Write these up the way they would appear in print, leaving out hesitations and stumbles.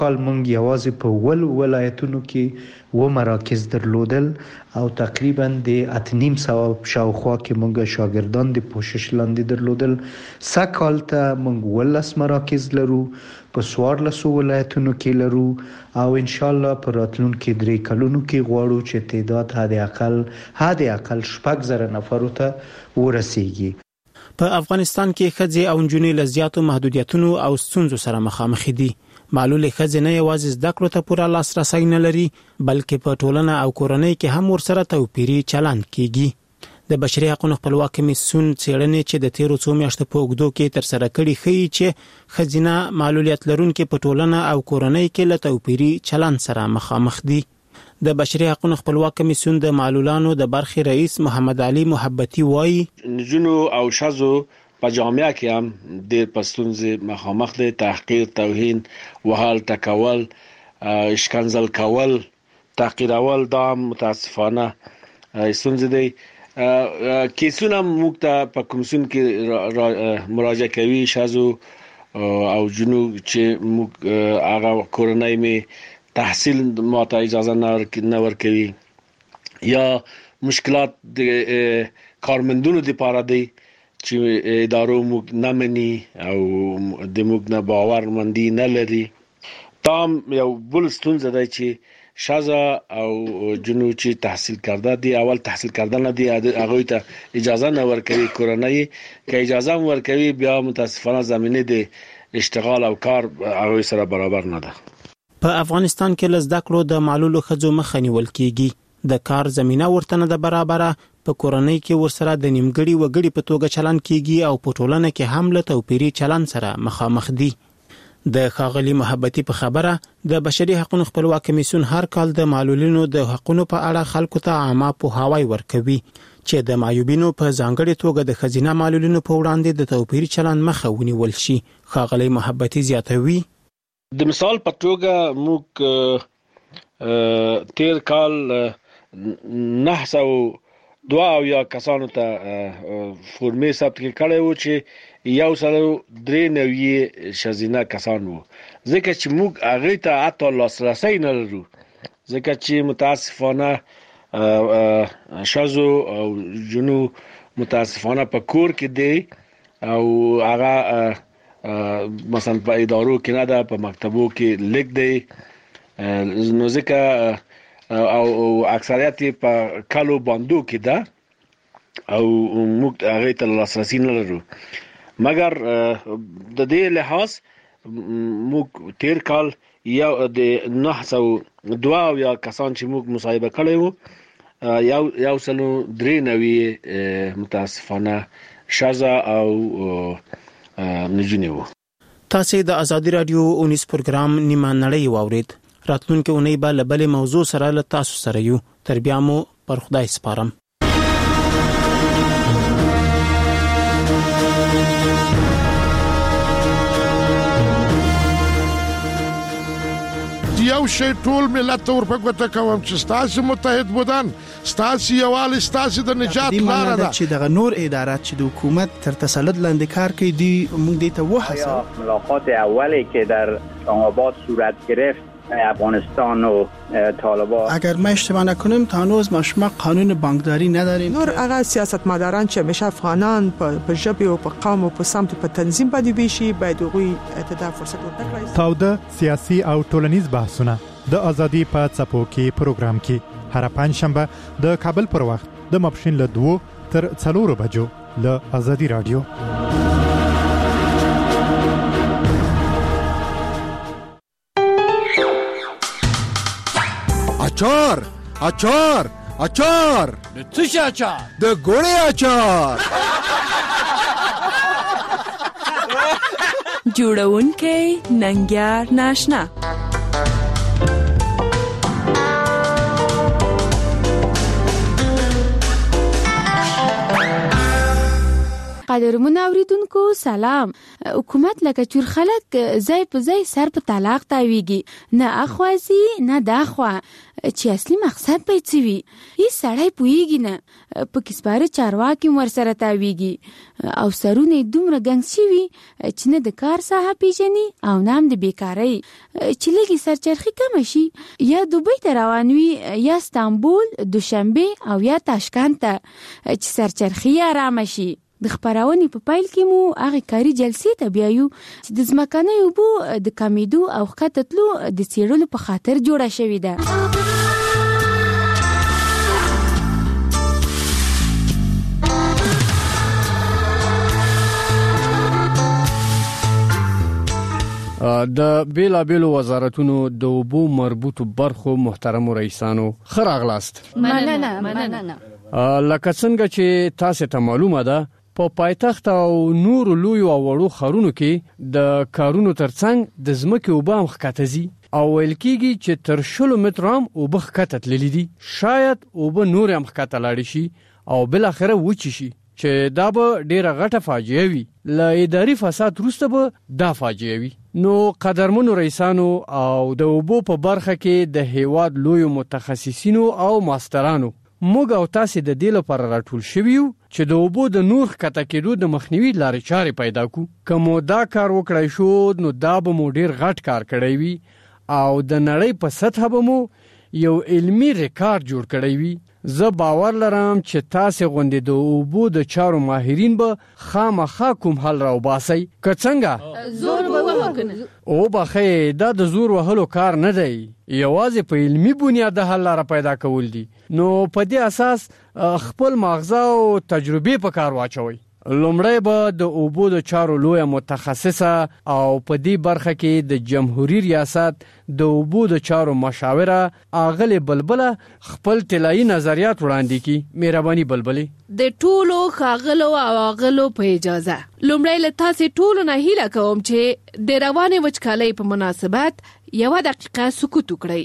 کال مونږ یوازې په ولایتونو کې و مراکز درلودل او تقریبا د 8.5 شاوخوا کې مونږ شاګردان د پوشش لاندې درلودل. سکال ته مونږ 12 مراکز لرو په 14 ولایتونو کې لرو او ان شاء الله په راتلونکي 3 کلونو کې غواړو چې تعداد حد اقل 6,000 نفرو ته ورسیږي. په افغانستان کې ښځې او نجونې له زیاتو محدودیتونو او ستونزو سره مخامخ دي. معلوله ښځې نه یوازې زده کړو ته پوره لاسرسی نه لري بلکې په ټولنه او کورنۍ کې هم ورسره توپیري چلند کیږي. د بشري حقوقو خپلواک کمیسیون څېړنې چې د تیرو څو میاشتو په اوږدو کې تر سره کړي ښیي چې ښځینه معلولیت لرونکي په ټولنه او کورنۍ کې له توپیري چلند سره مخامخ دي. د بشري حقوقو خپلواک کمیسیون د معلولانو د برخې رئیس محمد علي محبتي وایي نجونو او شذو په جامعه کې هم د پښتونځ مخامخ د تحقیر، توهین، وهل، ټکول، اشکنزل کول، تحقیرول دا متاسفانه ستونزې دي. کیسونه موږ ته په کمیسیون کې مراجعه کوي شذو او جنو چې موږ هغه کورنۍ می تحصیل ماته اجازه نه ورکوي یا مشکلات د کارمندونو لپاره دي چې ادارو موږ نه مني او د موږ نه باور مندي نه لري. تام یو بل ستونزه ده چې شذا او جنو چې تحصیل کرده دي اول تحصیل کردن دي هغه ته اجازه نه ورکوي کورنۍ که اجازه ورکوي بیا متاسفانه زمینه د اشتغال او کار هغه سره برابر نه ده. په افغانستان کې لزده کړو د معلولو ښځو مخه نیول کیږي. د کار زمينه ورته نه ده برابره. په کورنۍ کې ورسره د نیمګړي وګړي په توګه چلند کیږي او په ټولنه کې هم له توپیري چلند سره مخامخ دي. د ښاغلي محبتي په خبره د بشري حقوقو خپلواک کمیسیون هر کال د معلولینو د حقوقو په اړه خلکو ته عامه پوهاوی ورکوي چې د معیوبینو په ځانګړي توګه د ښځینه معلولینو په وړاندې د توپیري چلند مخه ونیول شي. ښاغلي محبتي زیاتوي د مثال په توګه موږ تیر کال 902 کسانو ته فورمې ثبت کړي وو چې 193 شزینه کسان وو ځکه چې موږ هغه ته حتی لاسرسی نه لرو ځکه چې متاسفانه شذو او جنو متاسفانه په کور کې دي او هغه مثلا په ادارو کې نه ده په مکتبو کې لیک دی نو ځکه او اکثریت په کالو باندو کې ده او موږ هغه ته لاسرسی نه لرو مګر د دې لحاظ موږ تیر کال یو د 902 کسان چې موږ مصاحبه کړي وو یو سلو 93 متاسفانه شذا او نجونې وو. تاسو د ازادي رادیو 19 پروګرام نیمه نړۍ واورید. راتلونکي اونۍ به له بلې موضوع سره له تاسو سره یو. تر بیا مو پر خدای سپارم. یو شی ټول ملت ورپکوته کوم چې ستاسو متحد بودن ستاسو یوال ستاسو د نجات لاره ده چې دغه نور ادارات چې د حکومت تر تسلط لاندې کار کوي دی موږ دې ته وحسه ملاقات اولی که در آباد صورت گرفت افغانستان و طالبان اگر ما اشتباه نکنیم تا هنوز ما قانون بانکداری نداریم. نور هغه سیاستمداران چې همیشه افغانان په ژبه او په قوم او په سمت په تنظیم باندې ویشي باید هغوی ته فرصت ورکړي. تاوده سیاسي او ټولنیز بحثونه د ازادي په څپو کې پروګرام کې هر پنځشنبه د کابل پر وخت د ماپښین له 2 تر 4 بجو له ازادي رادیو. اچار د څه اچار؟ د ګوړې اچار. جوړونکې ننګیار ناشنا. قدرمن اوریدونکو سلام. حکومت لکه چور خلک ځای په ځای سر په طلاق تاویږي، نه اخوازي نه داخوا چې اصلي مقصد به څه وي. هیڅ سړی پوهیږي نه، په کسباره چارواکي ورسره تاویږي او سرونه دومره ګنګ شوي چې نه د کار ساحه پیژني او نه هم د بیکارۍ. چې لږې سرچرخي کمه شي یا دوبۍ ته روان وي یا استانبول، دوشنبه او یا تاشکند ته چې سرچرخي آرامه شي. د خپرونې په پیل کې مو هغه کاري جلسې ته بیایو چې د ځمکنیو اوبو د کمیدو او ښکته تلو د څېړلو په خاطر جوړه شوې ده. د بیلابیلو وزارتونو د اوبو مربوطو برخو محترمو رئیسانو ښه راغلاست. مننه. لکه څنګه چې تاسو ته معلومه ده، په پایتخت او نورو لویو او وړو ښارونو کې د کارونو ترڅنګ د ځمکې اوبه هم ښکته ځي او ویل کېږي چې تر 100 متره هم اوبه ښکته تللي دي. شاید اوبه نور هم ښکته لاړې شي او بالاخره وچې شي، چې دا به ډیره غټه فاجعه وي. له اداري فساد وروسته به دا فاجعه وي. نو قدرمنو رئیسانو او د اوبو په برخه کې د هیواد لویو متخصصینو او ماسترانو، موږ او تاسې د دې لپاره راټول شوي یو چې د اوبو د نور ښکته کېدو د مخنیوي لارې چارې پیدا کړو. که مو دا کار وکړی شو نو دا به مو ډیر غټ کار کړی وي او د نړۍ په سطحه به مو یو علمي ریکارډ جوړ کړی وي. زه باور لرم چې تاسې غوندې د اوبو د چارو ماهرین به خامخا کوم حل راوباسئ. که څنګه زور ووهو او بخې دا د زور وهلو کار نه دی، یوازې په علمي بنیاد د حل لاره پیدا کول دي. نو په دې اساس خپل ماغزه او تجربې په کار واچوئ. لومړی به د اوبو د چارو لویه متخصصه او په دې برخه کې د جمهوریت ریاست د اوبو د چارو مشاوره اغلی بلبله خپل طلایی نظریات وړاندې کړي. مهرباني بلبلې. د ټولو ښاغلو او اغلو په اجازه لومړی له تاسې ټولو نه هیله کوم چې د روانې وچکالۍ په مناسبت 1 دقیقه سکوت وکړئ.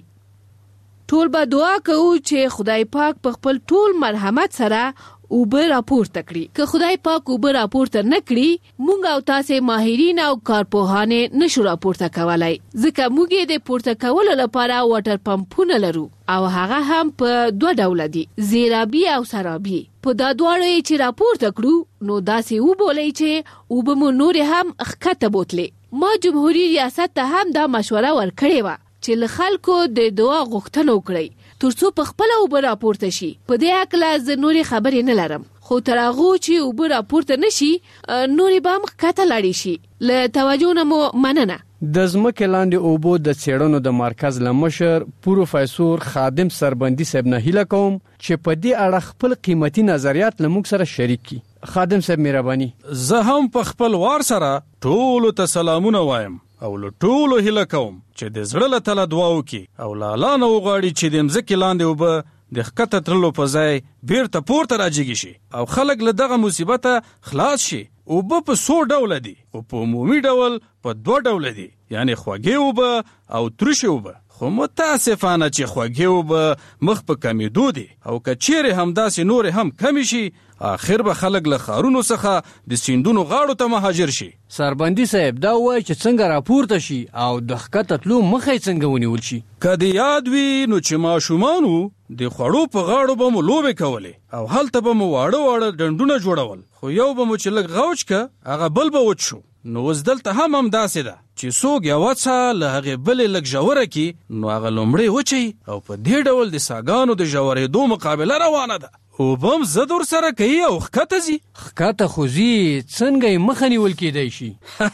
ټول به دعا کوو چې خدای پاک په خپل ټول مرحمت سره اوبه راپورته کړي. که خدای پاک اوبه راپورته نه کړي، مونږ او تاسې ماهرین او کارپوهانې نشو راپورته کولای، ځکه موږ یې د پورته کولو لپاره واټر پمپونه لرو او هغه هم په 2 ډوله دي، زیرابي او سرابي. په دا دواړو چې راپورته کړو نو داسې وبولئ چې اوبه مو نورې هم ښکته بوتلې. ما جمهوریت ریاست ته هم دا مشوره ورکړې وه چې له خلکو د دعا غوښتنه وکړئ ترڅو په خپل اوبه راپورته شي. په دې هکله زه نورې خبرې نه لرم، خو تر هغو چې اوبه راپورته نشي نورې به هم ښکته لاړې شي. له توجه نه مو مننه. د ځمکې لاندې اوبو د څېړنو د مرکز له مشر پروفیسور خادم سربندي صاحب نه هیله کوم چې په دې اړه خپل قیمتي نظریات له موږ سره شریک کړي. خادم صاحب مهرباني. زه هم په خپل وار سره ټولو ته سلامونه وایم او له ټولو هیله کوم چې د زړه له تله دعا وکړي او له الله نه وغواړي چې د مځکې لاندې اوبه د ښکته تللو په ځای بیرته پورته راجیږي شي او خلک له دغه مصیبته خلاص شي. اوبه په 100 ډوله دي او په عمومي ډول په 2 ډوله دي، یعنی خوږې اوبه او ترشې اوبه. خو متاسفانه چې خوږې اوبه مخ په کمیدو دي او که چیرې همداسې نورې هم کمی شي، آخر به خلک له ښارونو څخه د سیندونو غاړو ته مهاجر شي. سربندي صاحب دا وایي چې څنګه راپورته شي او د ښکته تلو مخه څنګه ونیول شي. که د یاد وي نو چې ماشومانو د خوړو په غاړو به مو لوبې کولې او هلته به مو واړه ډنډونه جوړول، خو یو به مو چې لږ غوچ که هغه بل به وچ شو. نو اوس دلته هم داسې ده چې څوک یوه څه له هغې بلې لږ ژوره کړي نو هغه لومړی وچوي او په دې ډول د څاګانو د ژورېدو مقابله روانه ده. اوبه هم ضد ورسره کوي او ښکته ځي. ښکته خو ځي، څنګه یې مخه نیول کېدی شي؟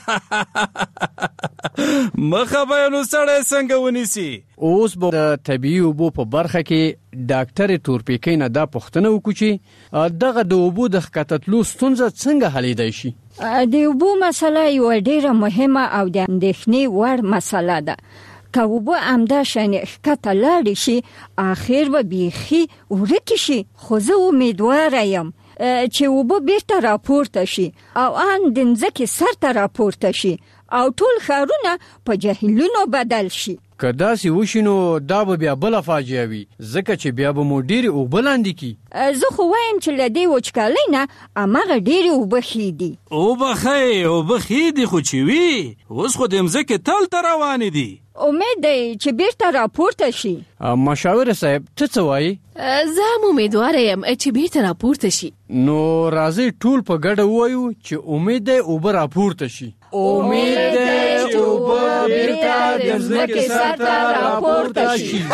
مخه به یې نو سړی څنګه ونیسي؟ اوس به د طبیعي اوبو په برخه کې ډاکټر تورپیکۍ نه دا پوښتنه وکړو چې دغه د اوبو د ښکته تلو ستونزه څنګه حلیدی شي؟ د اوبو مسله یوه ډیره مهمه او د اندېښنې وړ مسله ده. که اوبه همداشانې ښکته لاړې شي آخر به بیخي ورکې شي. خو زه امیدواره یم چې اوبه بیرته راپورته شي او ان د مځکې سر ته راپورته شي او ټول ښارونه په جهیلونو بدل شي. که داسې وشي نو دا به بیا بله فاجعه وي ځکه چې بیا به مو ډېرې اوبه لاندې کي. زه خو وایم چې له دې وچکالۍ نه هماغه ډېرې اوبه ښې دي. اوبه ښې دي خو چې وي اوس خو د مځکې تل ته روانې دي. امید دی چې بیرته راپورته شي. مشاور صاحب ته څه وایي؟ زه هم امیدواره یم چې بیرته راپورته شي. نو راځئ ټول په ګډه ووایو چې امید دی اوبه راپورته شي. امید دی چې اوبه بیرته د ځمکې سر ته راپورته شي.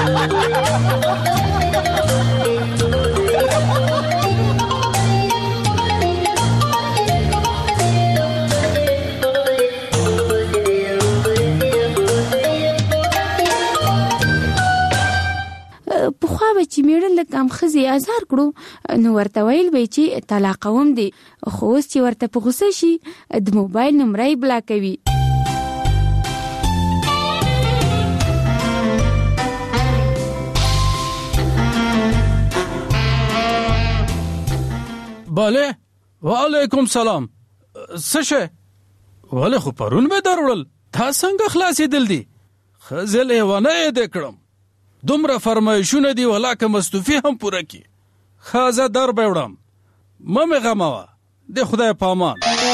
پخوا به چې میړه له کم ښځې ازار کړو نو ورته ویل به چې طلاقوم دي، خو اوس چې ورته په غوسه شي د موبایل نمره یې بلاکوي. بله وعلیکم سلام. څه شی؟ ولې خو پرون مې دروړل، دا څنګه خلاصېدل دي؟ ښځې لیونی یې دې کړم، دومره فرمایشونه دي ولاکه مستوفي هم پوره کی. خازه در به وړم، مه مې غموه، د خدای پامان.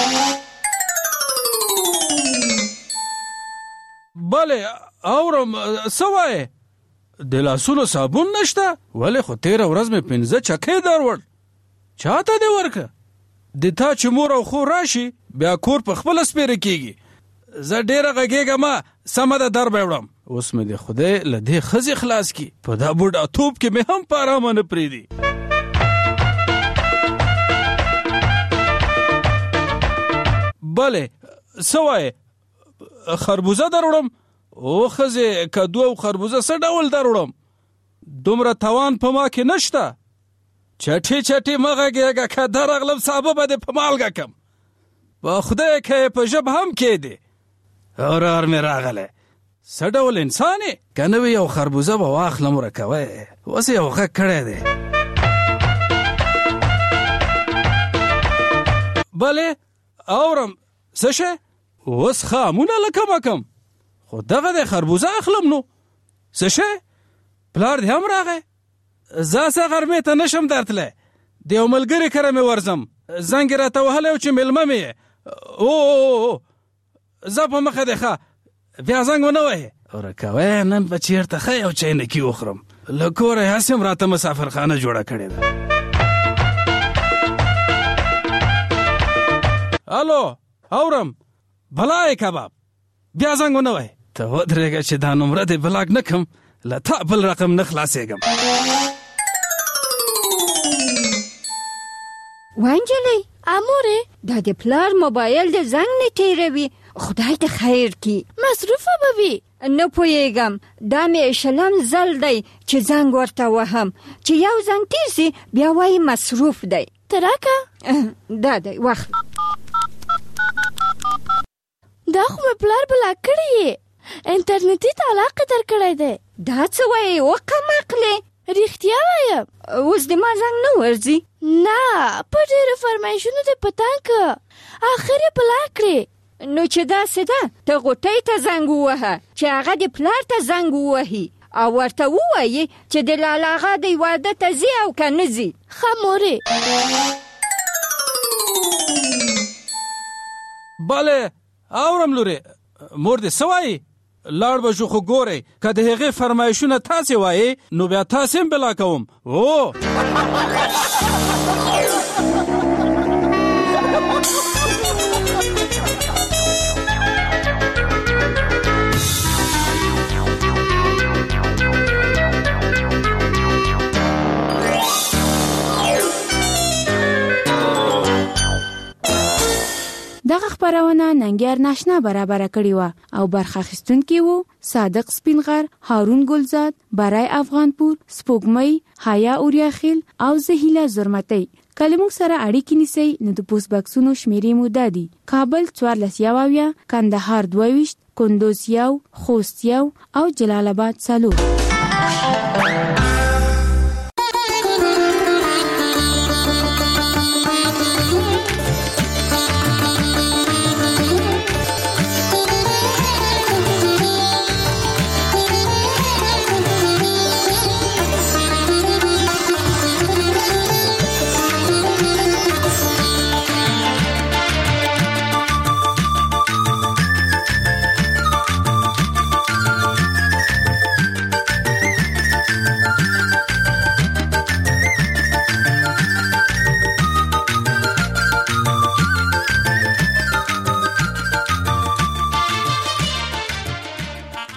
بله اورم، څه وایې؟ د لاسونو صابون نشته؟ ولې خو تېره ورځ مې 5 چکې دروړ، چاته دې ورکه؟ د تا چې مور او خور راشي بیا کور په خپله سپېره کېږي. زه ډېره غږېږم، سمه ده در به وړم. اوس مې د خدای له دې ښځې خلاص کی، په دا بوډا توپ کې مې هم په ارامه نه پرېږدي. بله څه وایې؟ خربوزه در وړم؟ او ښځې کدو او خربوزه څه ډول در وړم؟ دومره توان په ما کې نشته. چټي مه غږېږه، که درغلم سابه به دې په مالګه کم. په خدای که په ژب هم کېدې. اورار مې راغلی، څه ډول انسان یې؟ که نه وي یو خربوزه به واخلم ورکوی، اوس یو غږ کړی دی. بلې اورم، څه شی؟ اوس خامونه له کمه کم، خو دغه دی خربوزه اخلم. نو څه شی؟ پلار دې هم راغی؟ زه څه غرمې ته نشم درتلی، د یو ملګري کره مې ورځم، زنګ یې راته وهلی و چې مېلمه مې یې. او زه په مخه دی ښه، بیا زنګ ونه وهې. ورکوی نن به چېرته ښه یو چاینکي وخورم، له کوره یې هسې هم راته مسافرخانه جوړه کړې ده. الو اورم، بلای کباب، بیا زنګ ونه وهې. ته ودرېږه چې دا نمره دې بلاک نه کړم، له تا بل رقم نه خلاصېږم. وانجلۍ امورې، دا د پلار موبایل د زنګ نه تیروي، خدای ته خیر کی. مصروفه به وي؟ نه پوهېږم، دا مې شلم ځل دی چې زنګ ورته وهم، چې یو زنګ تیر سي بیا وایي مصروف دی. ته راکه دا دی وخت. دا خو مې پلار بلاک کړی یې، انټرنیټي طلاق یې درکړی دی. دا څه وایې وقمقلې؟ رښتیا وایم. اوس د ما زنګ نه ورځي؟ نه، په ډېرو فرمایشونو دې په تنګ که، آخر یې بلاک کړې. نو چې داسې ده، ته غوټۍ ته زنګ ووهه چې هغه د پلار ته زنګ ووهي او ورته ووایي چې د لالا اغا د واده ته ځي او که نه ځي. ښه مورې. بله اورم لورې، مور دې څه وایي؟ لاړ به شو، خو ګورئ که د هغې فرمایشونه تاسې وایي نو بیا تاسې هم بلا کوم. او دغه خبرونه ننګیار ناشنا برابر کړی و او برخه اخیستونکي وو صادق سپینغر، هارون ګلزاد، برای افغانپور، سپوږمۍ، حیا اوریاخیل او زهیله زرمتی. کلمو سره اړیکې نیسئ نو د پوسټ باکسونو شمیرې مو دادي: کابل 14 کندهار 22 کندوز 1 خوست 1 او جلال آباد 4.